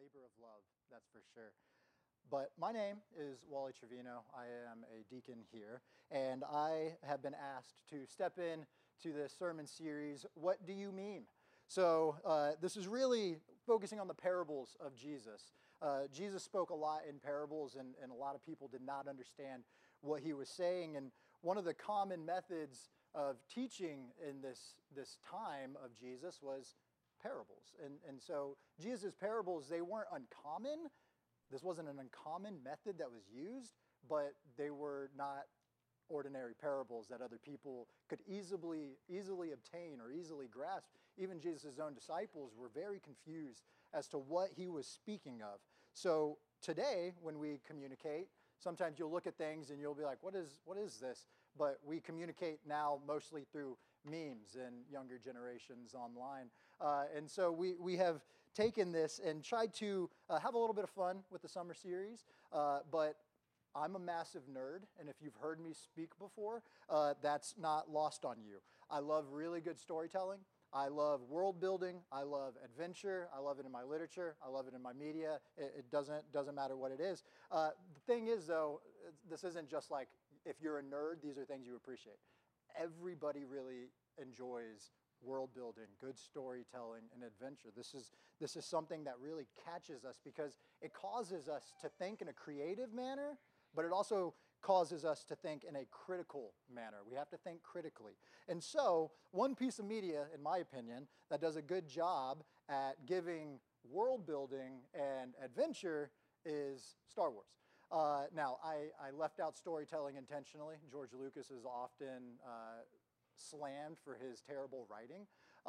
labor of love, that's for sure. But my name is Wally Trevino. I am a deacon here, and I have been asked to step in to this sermon series, What Do You Meme? So this is really focusing on the parables of Jesus. Jesus spoke a lot in parables, and a lot of people did not understand what he was saying. And one of the common methods of teaching in this time of Jesus was parables. And so Jesus' parables, they weren't uncommon. This wasn't an uncommon method that was used, but they were not ordinary parables that other people could easily obtain or easily grasp. Even Jesus' own disciples were very confused as to what he was speaking of. So today, when we communicate, sometimes you'll look at things and you'll be like, what is this? But we communicate now mostly through memes and younger generations online. And so we have taken this and tried to have a little bit of fun with the summer series, but I'm a massive nerd, and if you've heard me speak before, that's not lost on you. I love really good storytelling. I love world building. I love adventure. I love it in my literature. I love it in my media. It doesn't matter what it is. The thing is, though, this isn't just like if you're a nerd, these are things you appreciate. Everybody really enjoys world building, good storytelling, and adventure. This is something that really catches us because it causes us to think in a creative manner, but it also causes us to think in a critical manner. We have to think critically. And so, one piece of media, in my opinion, that does a good job at giving world building and adventure is Star Wars. Now, I left out storytelling intentionally. George Lucas is often slammed for his terrible writing.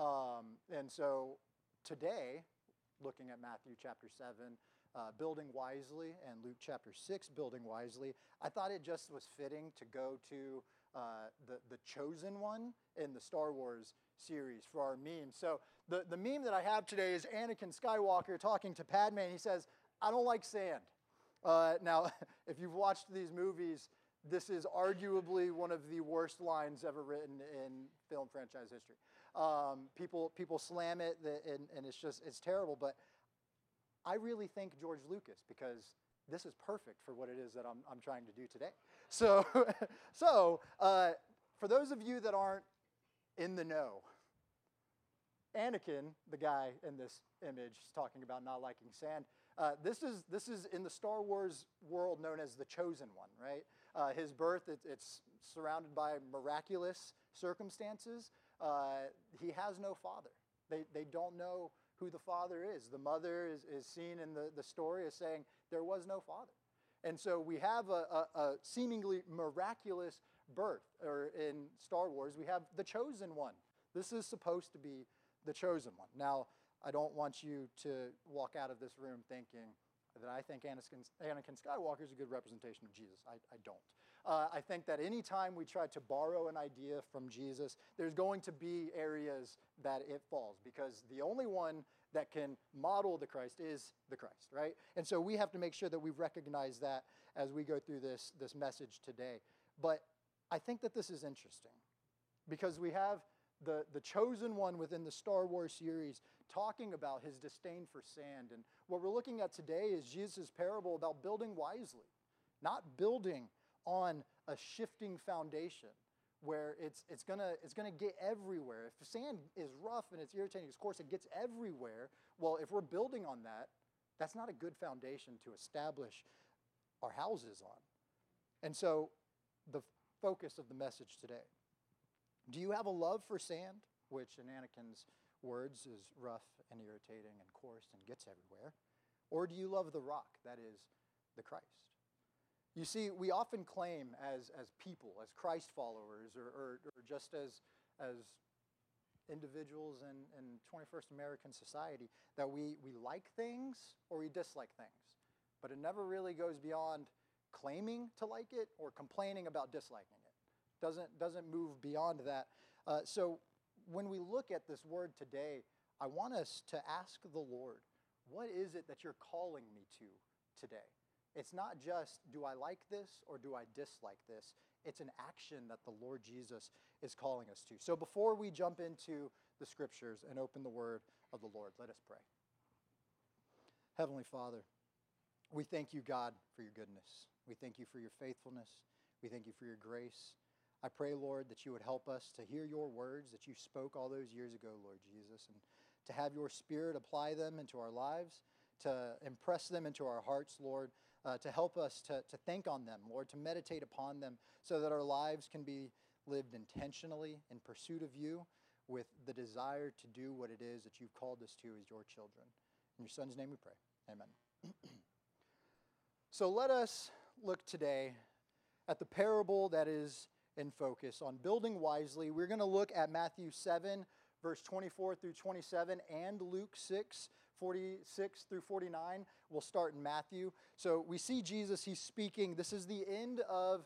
And so today, looking at Matthew chapter 7, building wisely, and Luke chapter 6, building wisely, I thought it just was fitting to go to the chosen one in the Star Wars series for our meme. So the meme that I have today is Anakin Skywalker talking to Padme, and he says, "I don't like sand." Now, if you've watched these movies, this is arguably one of the worst lines ever written in film franchise history. People slam it, and it's terrible. But I really thank George Lucas because this is perfect for what it is that I'm trying to do today. So, for those of you that aren't in the know, Anakin, the guy in this image talking about not liking sand, this is in the Star Wars world known as the Chosen One, right? His birth, it's surrounded by miraculous circumstances. He has no father. They don't know who the father is. The mother is seen in the story as saying there was no father. And so we have a seemingly miraculous birth, or in Star Wars, we have the Chosen One. This is supposed to be the Chosen One. Now, I don't want you to walk out of this room thinking that I think Anakin Skywalker is a good representation of Jesus. I don't. I think that any time we try to borrow an idea from Jesus, there's going to be areas that it falls because the only one that can model the Christ is the Christ, right? And so we have to make sure that we recognize that as we go through this message today. But I think that this is interesting because we have the chosen one within the Star Wars series talking about his disdain for sand. And what we're looking at today is Jesus' parable about building wisely, not building on a shifting foundation where it's gonna get everywhere. If sand is rough and it's irritating, of course it gets everywhere. Well, if we're building on that, that's not a good foundation to establish our houses on. And so the focus of the message today. Do you have a love for sand, which in Anakin's words is rough and irritating and coarse and gets everywhere? Or do you love the rock, that is, the Christ? You see, we often claim as people, as Christ followers, or just as individuals in 21st American society, that we like things or we dislike things. But it never really goes beyond claiming to like it or complaining about disliking it. Doesn't move beyond that. So when we look at this word today, I want us to ask the Lord, what is it that you're calling me to today? It's not just, do I like this or do I dislike this? It's an action that the Lord Jesus is calling us to. So before we jump into the scriptures and open the word of the Lord, let us pray. Heavenly Father, we thank you, God, for your goodness. We thank you for your faithfulness. We thank you for your grace. I pray, Lord, that you would help us to hear your words that you spoke all those years ago, Lord Jesus, and to have your Spirit apply them into our lives, to impress them into our hearts, Lord, to help us to think on them, Lord, to meditate upon them so that our lives can be lived intentionally in pursuit of you with the desire to do what it is that you've called us to as your children. In your Son's name we pray. Amen. So let us look today at the parable that is in focus on building wisely. We're going to look at Matthew 7, verse 24 through 27, and Luke 6, 46 through 49. We'll start in Matthew. So we see Jesus, he's speaking. This is the end of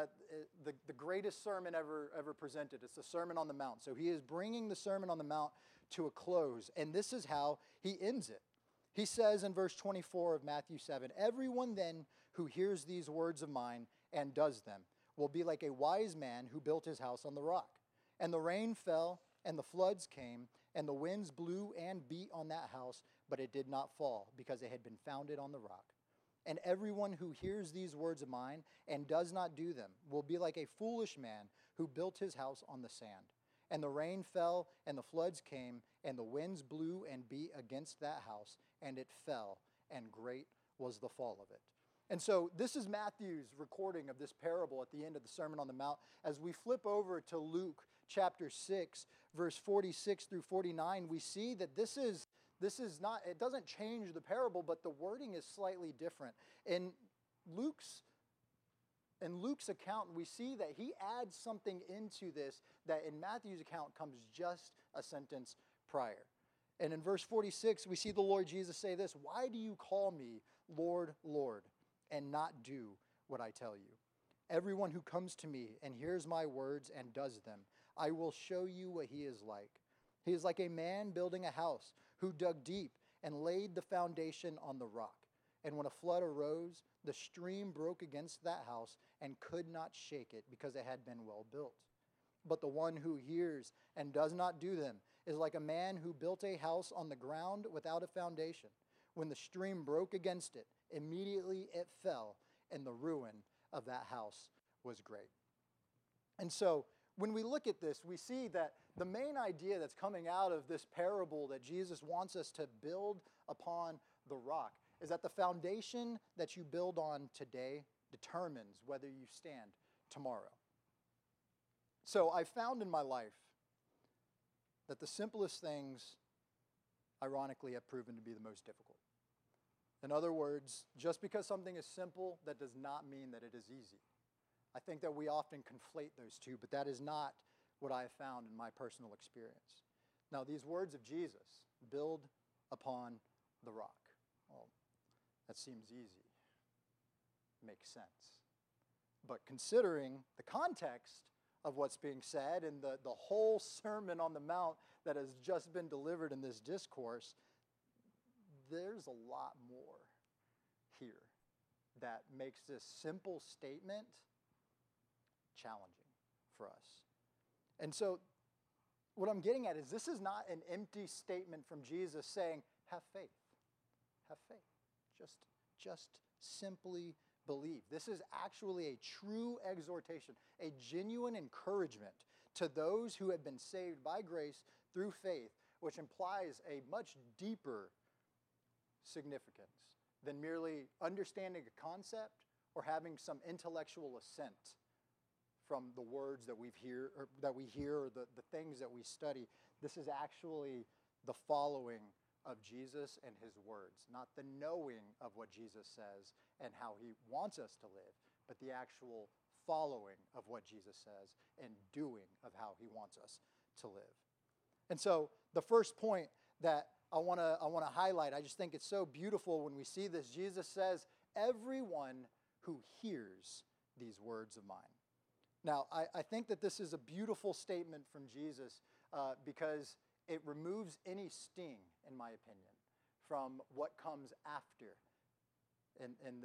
the greatest sermon ever presented. It's the Sermon on the Mount. So he is bringing the Sermon on the Mount to a close, and this is how he ends it. He says in verse 24 of Matthew 7, "Everyone then who hears these words of mine and does them will be like a wise man who built his house on the rock. And the rain fell, and the floods came, and the winds blew and beat on that house, but it did not fall, because it had been founded on the rock. And everyone who hears these words of mine and does not do them will be like a foolish man who built his house on the sand. And the rain fell, and the floods came, and the winds blew and beat against that house, and it fell, and great was the fall of it." And so this is Matthew's recording of this parable at the end of the Sermon on the Mount. As we flip over to Luke chapter 6, verse 46 through 49, we see that this is not, it doesn't change the parable, but the wording is slightly different. In Luke's account, we see that he adds something into this that in Matthew's account comes just a sentence prior. And in verse 46, we see the Lord Jesus say this, "Why do you call me Lord, Lord, and not do what I tell you? Everyone who comes to me and hears my words and does them, I will show you what he is like. He is like a man building a house who dug deep and laid the foundation on the rock. And when a flood arose, the stream broke against that house and could not shake it because it had been well built. But the one who hears and does not do them is like a man who built a house on the ground without a foundation. When the stream broke against it, immediately it fell, and the ruin of that house was great." And so when we look at this, we see that the main idea that's coming out of this parable that Jesus wants us to build upon the rock is that the foundation that you build on today determines whether you stand tomorrow. So I found in my life that the simplest things, ironically, have proven to be the most difficult. In other words, just because something is simple, that does not mean that it is easy. I think that we often conflate those two, but that is not what I have found in my personal experience. Now, these words of Jesus, build upon the rock. Well, that seems easy. Makes sense. But considering the context of what's being said and the whole Sermon on the Mount that has just been delivered in this discourse, there's a lot more here that makes this simple statement challenging for us. And so what I'm getting at is this is not an empty statement from Jesus saying, have faith. Have faith. Just simply believe. This is actually a true exhortation, a genuine encouragement to those who have been saved by grace through faith, which implies a much deeper significance than merely understanding a concept or having some intellectual assent from the words that we hear or the things that we study. This is actually the following of Jesus and his words, not the knowing of what Jesus says and how he wants us to live, but the actual following of what Jesus says and doing of how he wants us to live. And so the first point that I want to highlight, I just think it's so beautiful when we see this. Jesus says, everyone who hears these words of mine. Now, I think that this is a beautiful statement from Jesus because it removes any sting, in my opinion, from what comes after in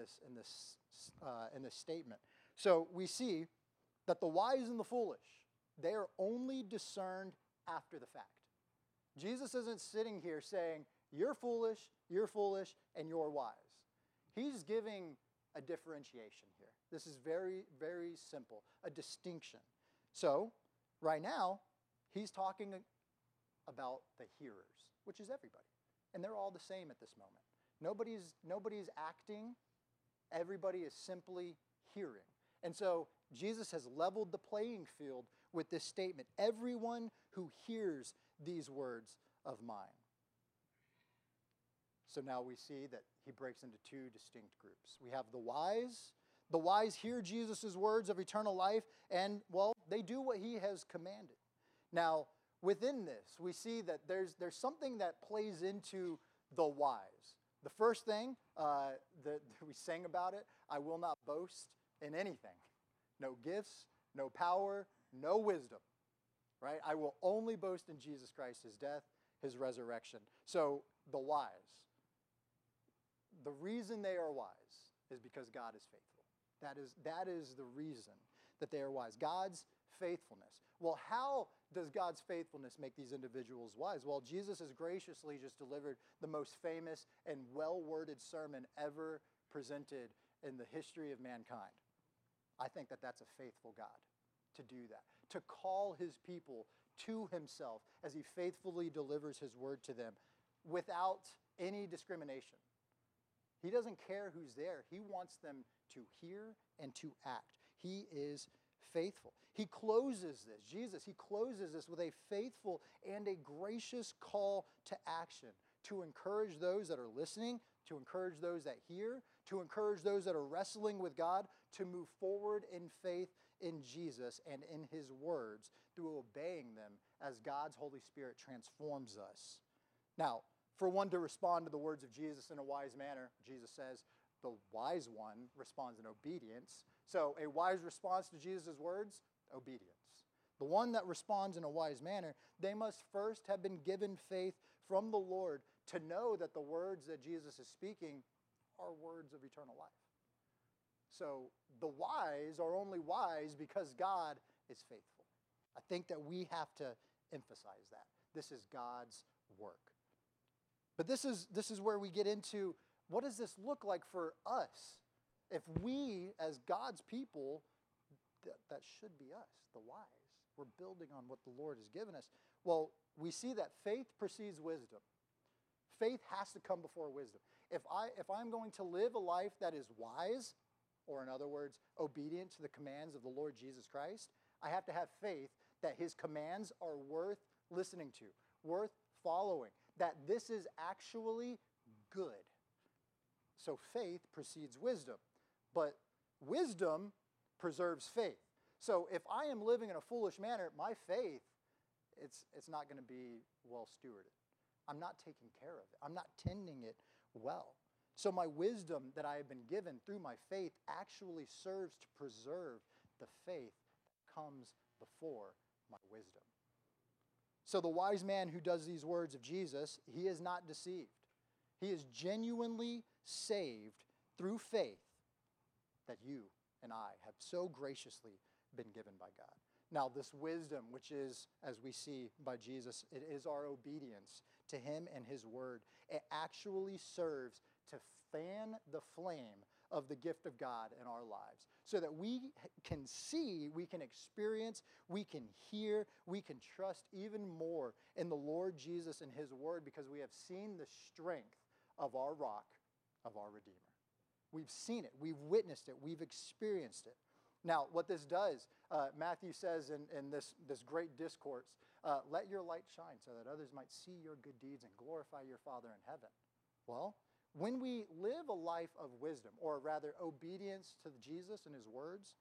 this statement. So we see that the wise and the foolish, they are only discerned after the fact. Jesus isn't sitting here saying, you're foolish, and you're wise. He's giving a differentiation here. This is very, very simple, a distinction. So, right now, he's talking about the hearers, which is everybody. And they're all the same at this moment. Nobody's acting. Everybody is simply hearing. And so Jesus has leveled the playing field with this statement. Everyone who hears these words of mine. So now we see that he breaks into two distinct groups. We have the wise. The wise hear Jesus' words of eternal life, and, well, they do what he has commanded. Now, within this, we see that there's something that plays into the wise. The first thing that we sang about it, I will not boast in anything. No gifts, no power, no wisdom, right? I will only boast in Jesus Christ, his death, his resurrection. So the wise, the reason they are wise is because God is faithful. That is the reason that they are wise. God's faithfulness. Well, how does God's faithfulness make these individuals wise? Well, Jesus has graciously just delivered the most famous and well-worded sermon ever presented in the history of mankind. I think that that's a faithful God to do that, to call his people to himself as he faithfully delivers his word to them without any discrimination. He doesn't care who's there. He wants them to hear and to act. He is faithful. He closes this, Jesus, he closes this with a faithful and a gracious call to action to encourage those that are listening, to encourage those that hear, to encourage those that are wrestling with God to move forward in faith in Jesus and in his words through obeying them as God's Holy Spirit transforms us. Now, for one to respond to the words of Jesus in a wise manner, Jesus says, the wise one responds in obedience. So a wise response to Jesus' words, obedience. The one that responds in a wise manner, they must first have been given faith from the Lord to know that the words that Jesus is speaking are words of eternal life. So the wise are only wise because God is faithful. I think that we have to emphasize that. This is God's work. But this is where we get into, what does this look like for us? If we, as God's people, that should be us, the wise. We're building on what the Lord has given us. Well, we see that faith precedes wisdom. Faith has to come before wisdom. If I'm going to live a life that is wise, or in other words, obedient to the commands of the Lord Jesus Christ, I have to have faith that his commands are worth listening to, worth following, that this is actually good. So faith precedes wisdom, but wisdom preserves faith. So if I am living in a foolish manner, my faith, it's not going to be well stewarded. I'm not taking care of it. I'm not tending it well. So my wisdom that I have been given through my faith actually serves to preserve the faith that comes before my wisdom. So the wise man who does these words of Jesus, he is not deceived. He is genuinely saved through faith that you and I have so graciously been given by God. Now, this wisdom, which is, as we see by Jesus, it is our obedience to him and his word. It actually serves to fan the flame of the gift of God in our lives so that we can see, we can experience, we can hear, we can trust even more in the Lord Jesus and his word because we have seen the strength of our rock, of our Redeemer. We've seen it, we've witnessed it, we've experienced it. Now, what this does, Matthew says in this great discourse, let your light shine so that others might see your good deeds and glorify your Father in heaven. Well, when we live a life of wisdom, or rather obedience to Jesus and his words,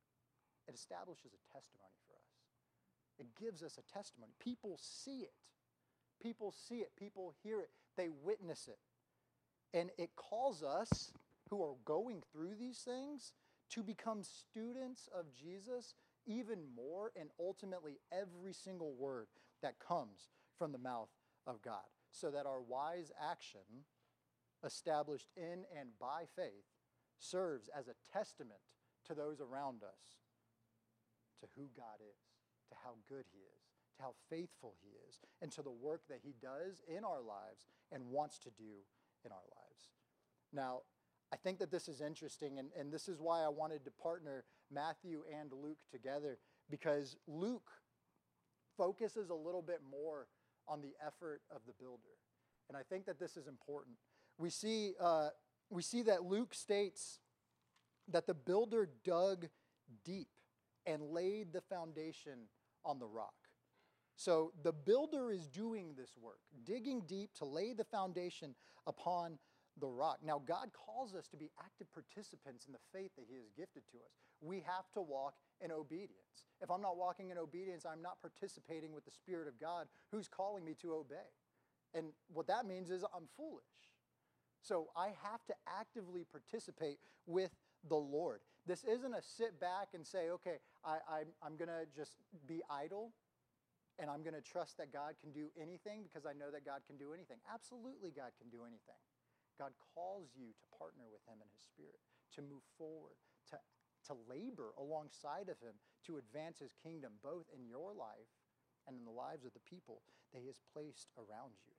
it establishes a testimony for us. It gives us a testimony. People see it. People see it. People hear it. They witness it. And it calls us who are going through these things to become students of Jesus even more, and ultimately every single word that comes from the mouth of God, so that our wise action established in and by faith serves as a testament to those around us to who God is, to how good he is, to how faithful he is, and to the work that he does in our lives and wants to do in our lives. Now, I think that this is interesting, and this is why I wanted to partner Matthew and Luke together, because Luke focuses a little bit more on the effort of the builder. And I think that this is important. We see that Luke states that the builder dug deep and laid the foundation on the rock. So the builder is doing this work, digging deep to lay the foundation upon the rock. Now, God calls us to be active participants in the faith that he has gifted to us. We have to walk in obedience. If I'm not walking in obedience, I'm not participating with the Spirit of God who's calling me to obey. And what that means is I'm foolish. So I have to actively participate with the Lord. This isn't a sit back and say, okay, I'm going to just be idle and I'm going to trust that God can do anything because I know that God can do anything. Absolutely, God can do anything. God calls you to partner with him in his Spirit, to move forward, to labor alongside of him, to advance his kingdom, both in your life and in the lives of the people that he has placed around you.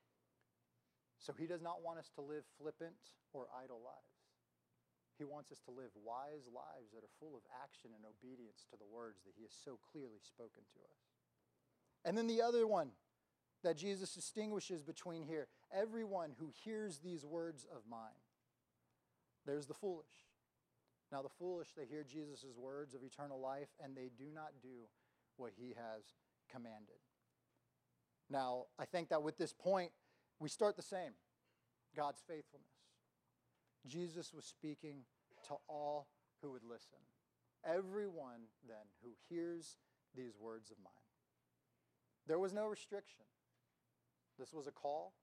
So he does not want us to live flippant or idle lives. He wants us to live wise lives that are full of action and obedience to the words that he has so clearly spoken to us. And then the other one that Jesus distinguishes between here, everyone who hears these words of mine. There's the foolish. Now the foolish, they hear Jesus' words of eternal life and they do not do what he has commanded. Now, I think that with this point, we start the same. God's faithfulness. Jesus was speaking to all who would listen. Everyone, then, who hears these words of mine. There was no restriction. This was a call.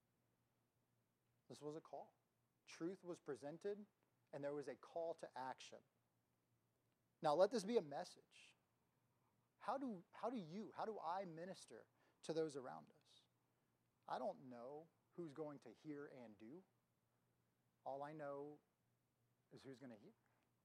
This was a call. Truth was presented, and there was a call to action. Now, let this be a message. How do I minister to those around us? I don't know who's going to hear and do. All I know is who's going to hear.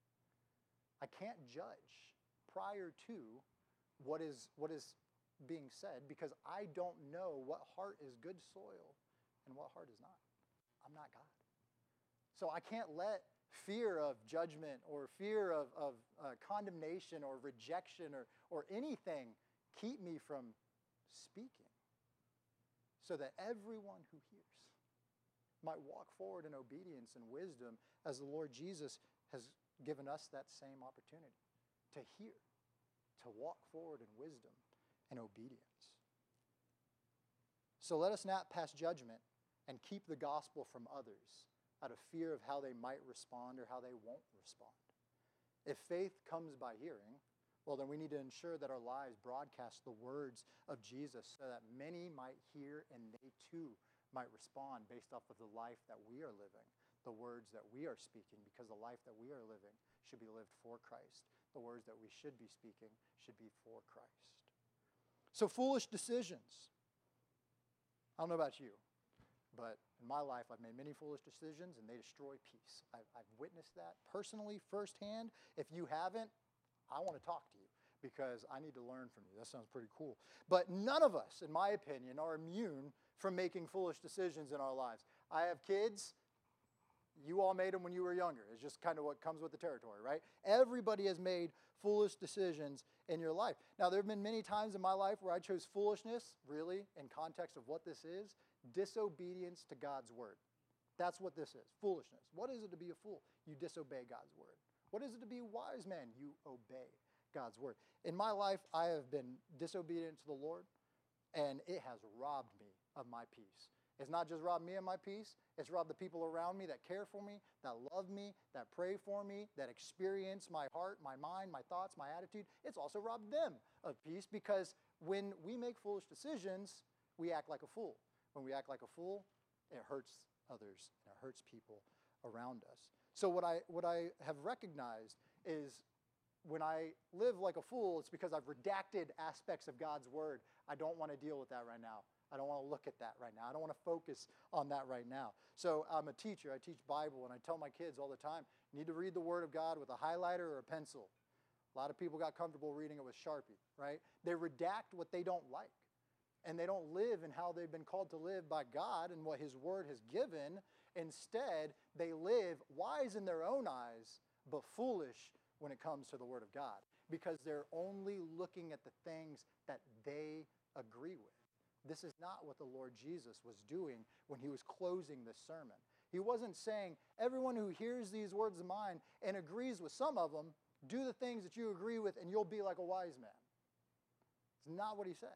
I can't judge prior to what is being said because I don't know what heart is good soil and what heart is not. I'm not God. So I can't let fear of judgment or fear of condemnation or rejection or anything keep me from speaking, so that everyone who hears might walk forward in obedience and wisdom as the Lord Jesus has given us that same opportunity to hear, to walk forward in wisdom and obedience. So let us not pass judgment and keep the gospel from others out of fear of how they might respond or how they won't respond. If faith comes by hearing, well, then we need to ensure that our lives broadcast the words of Jesus so that many might hear and they too might respond based off of the life that we are living, the words that we are speaking, because the life that we are living should be lived for Christ. The words that we should be speaking should be for Christ. So foolish decisions. I don't know about you, but in my life I've made many foolish decisions and they destroy peace. I've witnessed that personally, firsthand. If you haven't, I want to talk to you because I need to learn from you. That sounds pretty cool. But none of us, in my opinion, are immune from making foolish decisions in our lives. I have kids. You all made them when you were younger. It's just kind of what comes with the territory, right? Everybody has made foolish decisions in your life. Now, there have been many times in my life where I chose foolishness, really, in context of what this is, disobedience to God's word. That's what this is, foolishness. What is it to be a fool? You disobey God's word. What is it to be a wise man? You obey God's word. In my life, I have been disobedient to the Lord, and it has robbed me of my peace. It's not just robbed me of my peace, it's robbed the people around me that care for me, that love me, that pray for me, that experience my heart, my mind, my thoughts, my attitude. It's also robbed them of peace because when we make foolish decisions, we act like a fool. When we act like a fool, it hurts others and it hurts people around us. So what I have recognized is when I live like a fool, it's because I've redacted aspects of God's word. I don't want to deal with that right now. I don't want to look at that right now. I don't want to focus on that right now. So I'm a teacher. I teach Bible, and I tell my kids all the time, you need to read the Word of God with a highlighter or a pencil. A lot of people got comfortable reading it with Sharpie, right? They redact what they don't like. And they don't live in how they've been called to live by God and what His Word has given. Instead, they live wise in their own eyes, but foolish when it comes to the Word of God, because they're only looking at the things that they agree with. This is not what the Lord Jesus was doing when He was closing this sermon. He wasn't saying, everyone who hears these words of mine and agrees with some of them, do the things that you agree with and you'll be like a wise man. It's not what He said.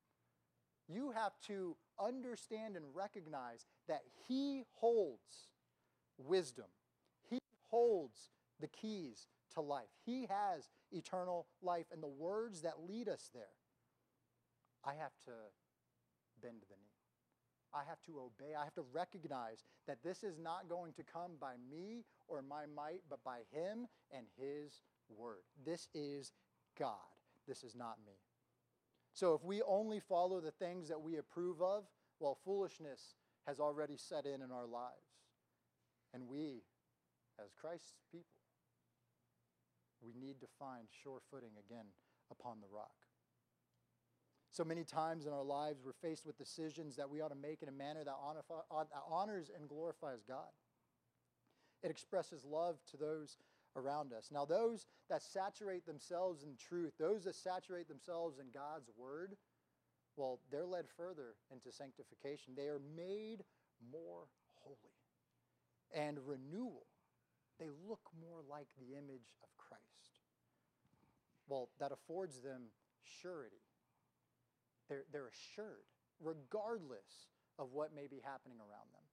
You have to understand and recognize that He holds wisdom. He holds the keys to life. He has eternal life and the words that lead us there. I have to bend the knee. I have to obey. I have to recognize that this is not going to come by me or my might, but by Him and His Word. This is God. This is not me. So if we only follow the things that we approve of, well, foolishness has already set in our lives. And we, as Christ's people, we need to find sure footing again upon the rock. So many times in our lives, we're faced with decisions that we ought to make in a manner that honors and glorifies God. It expresses love to those around us. Now, those that saturate themselves in truth, those that saturate themselves in God's Word, well, they're led further into sanctification. They are made more holy. And renewal, they look more like the image of Christ. Well, that affords them surety. They're assured, regardless of what may be happening around them.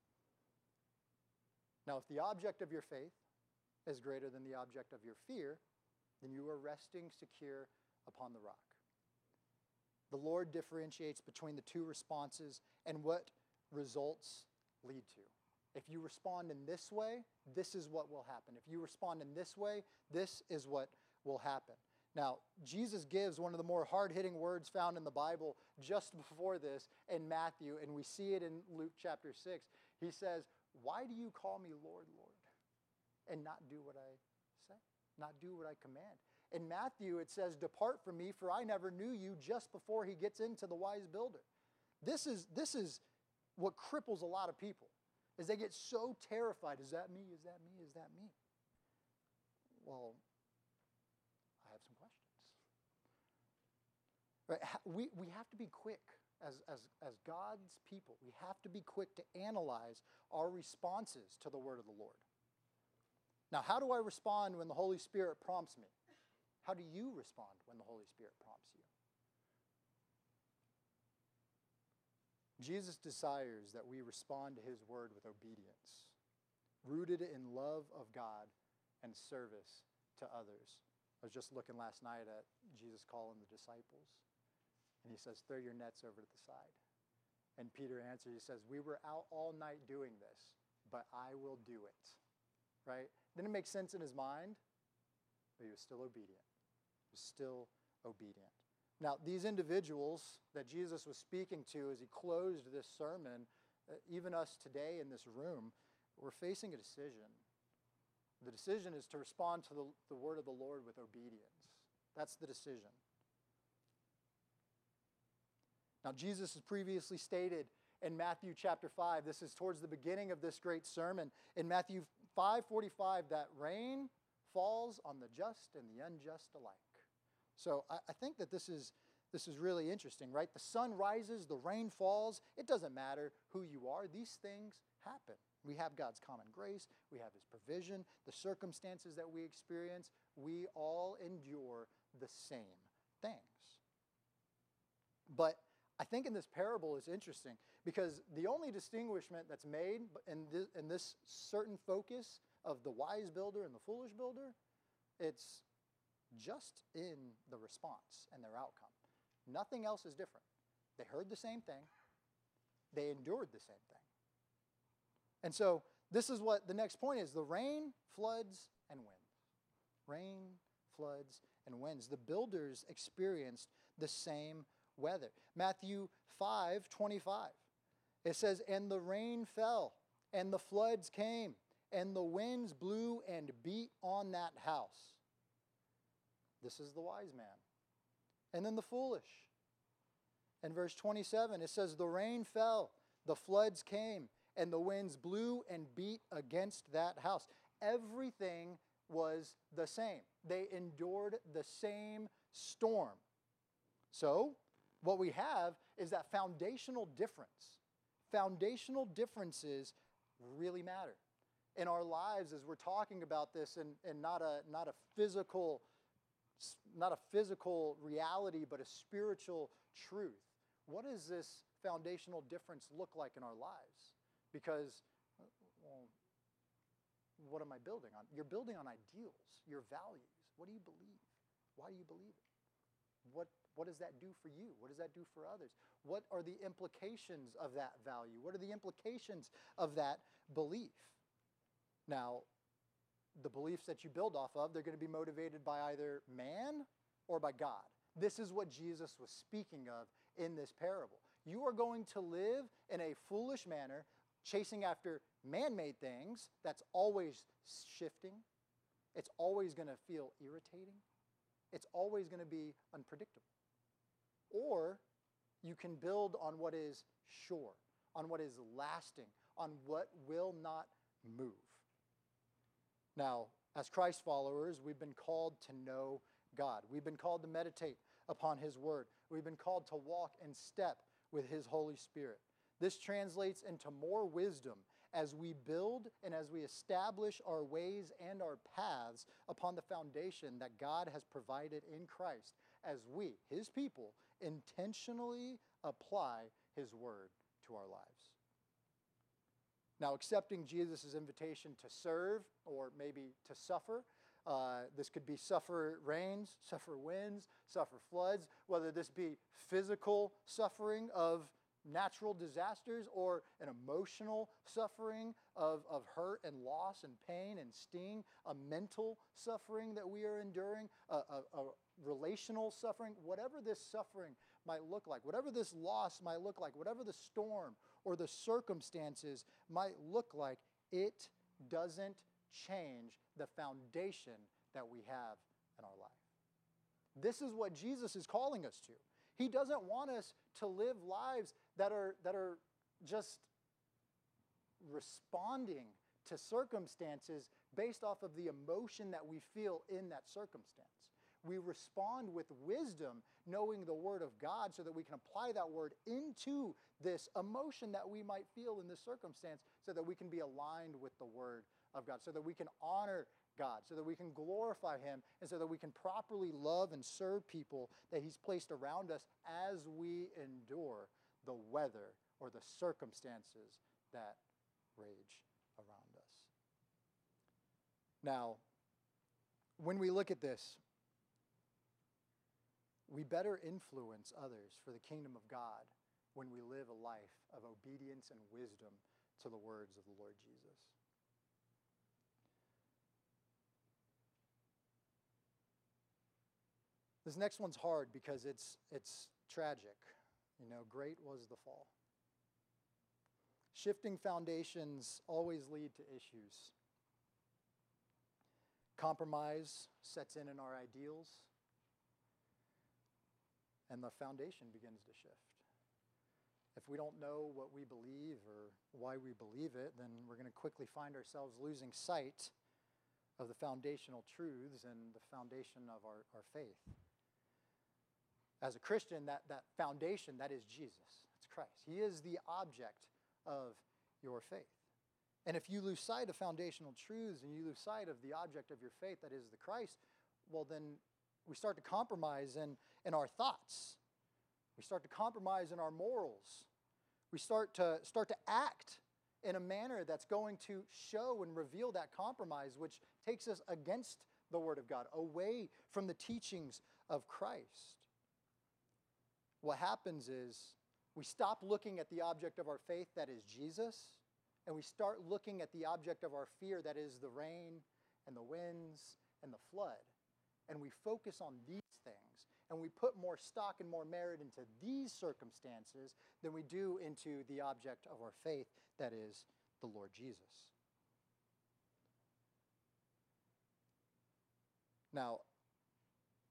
Now, if the object of your faith is greater than the object of your fear, then you are resting secure upon the rock. The Lord differentiates between the two responses and what results lead to. If you respond in this way, this is what will happen. If you respond in this way, this is what will happen. Now, Jesus gives one of the more hard-hitting words found in the Bible just before this in Matthew, and we see it in Luke chapter 6. He says, "Why do you call me Lord, Lord, and not do what I say, not do what I command?" In Matthew, it says, "Depart from me, for I never knew you," just before he gets into the wise builder. This is what cripples a lot of people, is they get so terrified. Is that me? Is that me? Is that me? Well, I have some questions. Right? We have to be quick as God's people. We have to be quick to analyze our responses to the word of the Lord. Now, how do I respond when the Holy Spirit prompts me? How do you respond when the Holy Spirit prompts you? Jesus desires that we respond to His word with obedience, rooted in love of God and service to others. I was just looking last night at Jesus calling the disciples, and He says, "Throw your nets over to the side." And Peter answered, he says, "We were out all night doing this, but I will do it." Right? Didn't make sense in his mind, but he was still obedient. He was still obedient. Now, these individuals that Jesus was speaking to as He closed this sermon, even us today in this room, we're facing a decision. The decision is to respond to the word of the Lord with obedience. That's the decision. Now, Jesus has previously stated in Matthew chapter 5, this is towards the beginning of this great sermon, in Matthew 5:45, that rain falls on the just and the unjust alike. So I think that this is really interesting, right? The sun rises, the rain falls. It doesn't matter who you are. These things happen. We have God's common grace. We have His provision. The circumstances that we experience, we all endure the same things. But I think in this parable is interesting because the only distinguishment that's made in this certain focus of the wise builder and the foolish builder, it's just in the response and their outcome. Nothing else is different. They heard the same thing. They endured the same thing. And so this is what the next point is. The rain, floods, and winds. Rain, floods, and winds. The builders experienced the same weather. Matthew 5:25. It says, "And the rain fell, and the floods came, and the winds blew and beat on that house." This is the wise man. And then the foolish. In verse 27, it says, the rain fell, the floods came, and the winds blew and beat against that house. Everything was the same. They endured the same storm. So, what we have is that foundational difference. Foundational differences really matter. In our lives, as we're talking about this, and not a physical reality, but a spiritual truth. What does this foundational difference look like in our lives? Because, well, what am I building on? You're building on ideals, your values. What do you believe? Why do you believe it? What does that do for you? What does that do for others? What are the implications of that value? What are the implications of that belief? Now, the beliefs that you build off of, they're going to be motivated by either man or by God. This is what Jesus was speaking of in this parable. You are going to live in a foolish manner, chasing after man-made things. That's always shifting. It's always going to feel irritating. It's always going to be unpredictable. Or you can build on what is sure, on what is lasting, on what will not move. Now, as Christ followers, we've been called to know God. We've been called to meditate upon His Word. We've been called to walk in step with His Holy Spirit. This translates into more wisdom as we build and as we establish our ways and our paths upon the foundation that God has provided in Christ, as we, His people, intentionally apply His Word to our lives. Now, accepting Jesus' invitation to serve, or maybe to suffer, this could be suffer rains, suffer winds, suffer floods, whether this be physical suffering of natural disasters or an emotional suffering of hurt and loss and pain and sting, a mental suffering that we are enduring, a relational suffering, whatever this suffering might look like, whatever this loss might look like, whatever the storm or the circumstances might look like, it doesn't change the foundation that we have in our life. This is what Jesus is calling us to. He doesn't want us to live lives that are just responding to circumstances based off of the emotion that we feel in that circumstance. We respond with wisdom, knowing the Word of God, so that we can apply that Word into this emotion that we might feel in this circumstance, so that we can be aligned with the Word of God, so that we can honor God, so that we can glorify Him, and so that we can properly love and serve people that He's placed around us as we endure the weather or the circumstances that rage around us. Now, when we look at this, we better influence others for the kingdom of God when we live a life of obedience and wisdom to the words of the Lord Jesus. This next one's hard because it's tragic. You know, great was the fall. Shifting foundations always lead to issues. Compromise sets in our ideals, and the foundation begins to shift. If we don't know what we believe or why we believe it, then we're going to quickly find ourselves losing sight of the foundational truths and the foundation of our faith. As a Christian, that foundation, that is Jesus. It's Christ. He is the object of your faith. And if you lose sight of foundational truths and you lose sight of the object of your faith, that is the Christ, well, then we start to compromise in our thoughts. We start to compromise in our morals. We start to act in a manner that's going to show and reveal that compromise, which takes us against the Word of God, away from the teachings of Christ. What happens is we stop looking at the object of our faith, that is Jesus, and we start looking at the object of our fear, that is the rain and the winds and the flood. And we focus on these things, and we put more stock and more merit into these circumstances than we do into the object of our faith, that is the Lord Jesus. Now,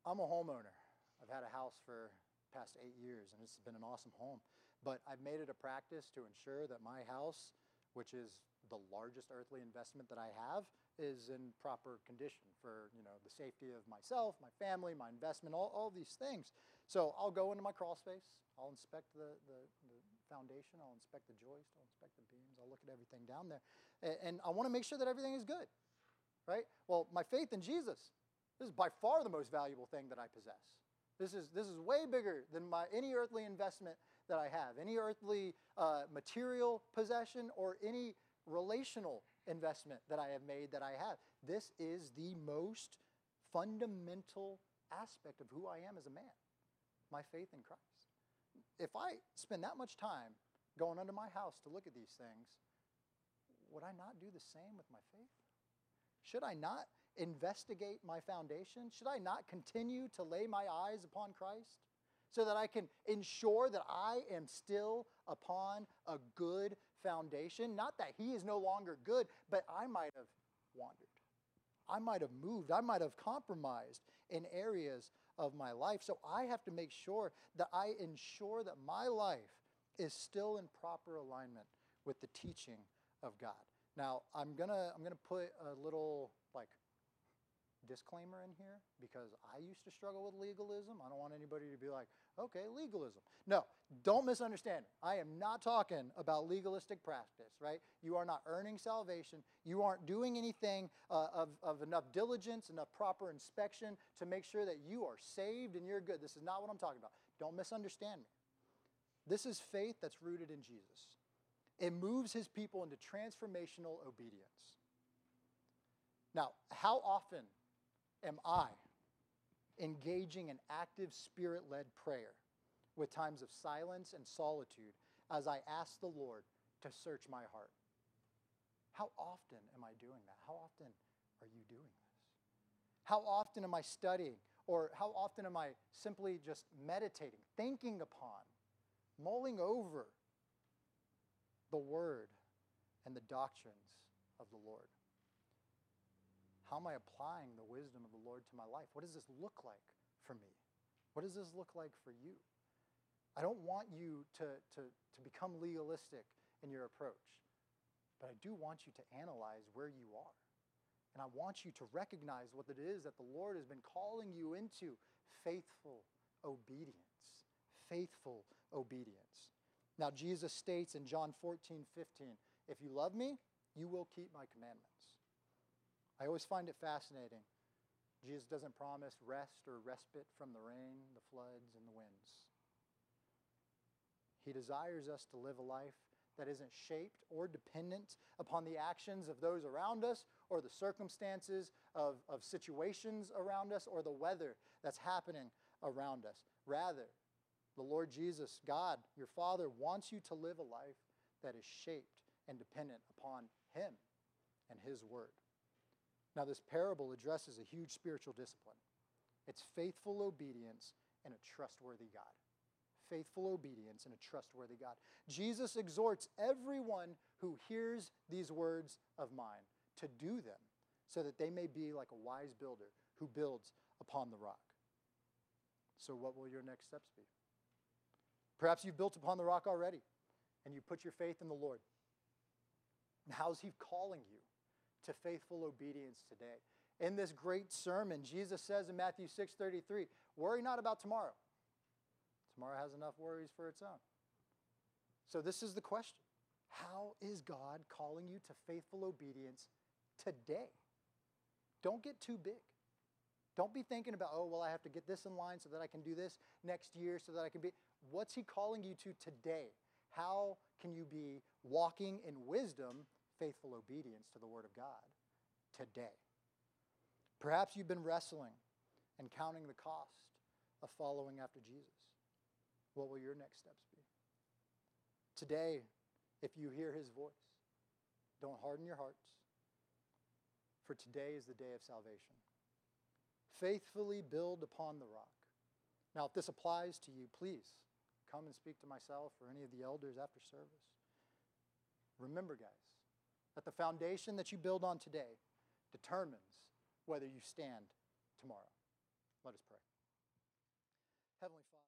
I'm a homeowner. I've had a house for the past 8 years, and it's been an awesome home. But I've made it a practice to ensure that my house, which is the largest earthly investment that I have, is in proper condition for, the safety of myself, my family, my investment, all these things. So I'll go into my crawl space. I'll inspect the foundation. I'll inspect the joist. I'll inspect the beams. I'll look at everything down there. And I want to make sure that everything is good, right? Well, my faith in Jesus, this is by far the most valuable thing that I possess. This is way bigger than any earthly investment that I have, any earthly material possession, or any relational investment that I have made that I have. This is the most fundamental aspect of who I am as a man, my faith in Christ. If I spend that much time going under my house to look at these things, would I not do the same with my faith? Should I not investigate my foundation? Should I not continue to lay my eyes upon Christ so that I can ensure that I am still upon a good foundation? Not that he is no longer good, but I might have wandered. I might have moved. I might have compromised in areas of my life. So I have to make sure that I ensure that my life is still in proper alignment with the teaching of God. Now, I'm gonna put a little disclaimer in here because I used to struggle with legalism. I don't want anybody to be like, okay, legalism. No, don't misunderstand. I am not talking about legalistic practice, right? You are not earning salvation. You aren't doing anything of enough diligence, enough proper inspection to make sure that you are saved and you're good. This is not what I'm talking about. Don't misunderstand me. This is faith that's rooted in Jesus. It moves his people into transformational obedience. Now, how often am I engaging in active spirit-led prayer with times of silence and solitude as I ask the Lord to search my heart? How often am I doing that? How often are you doing this? How often am I studying, or how often am I simply just meditating, thinking upon, mulling over the Word and the doctrines of the Lord? How am I applying the wisdom of the Lord to my life? What does this look like for me? What does this look like for you? I don't want you to become legalistic in your approach, but I do want you to analyze where you are. And I want you to recognize what it is that the Lord has been calling you into: faithful obedience. Faithful obedience. Now, Jesus states in John 14:15, if you love me, you will keep my commandments. I always find it fascinating. Jesus doesn't promise rest or respite from the rain, the floods, and the winds. He desires us to live a life that isn't shaped or dependent upon the actions of those around us, or the circumstances of situations around us, or the weather that's happening around us. Rather, the Lord Jesus, God, your Father, wants you to live a life that is shaped and dependent upon him and his word. Now, this parable addresses a huge spiritual discipline. It's faithful obedience and a trustworthy God. Faithful obedience and a trustworthy God. Jesus exhorts everyone who hears these words of mine to do them so that they may be like a wise builder who builds upon the rock. So what will your next steps be? Perhaps you've built upon the rock already and you put your faith in the Lord. And how's he calling you to faithful obedience today? In this great sermon, Jesus says in Matthew 6:33, worry not about tomorrow. Tomorrow has enough worries for its own. So this is the question. How is God calling you to faithful obedience today? Don't get too big. Don't be thinking about, oh, well, I have to get this in line so that I can do this next year so that I can be. What's he calling you to today? How can you be walking in wisdom, faithful obedience to the Word of God today? Perhaps you've been wrestling and counting the cost of following after Jesus. What will your next steps be? Today, if you hear his voice, don't harden your hearts, for today is the day of salvation. Faithfully build upon the rock. Now, if this applies to you, please come and speak to myself or any of the elders after service. Remember, guys, that the foundation that you build on today determines whether you stand tomorrow. Let us pray. Heavenly Father.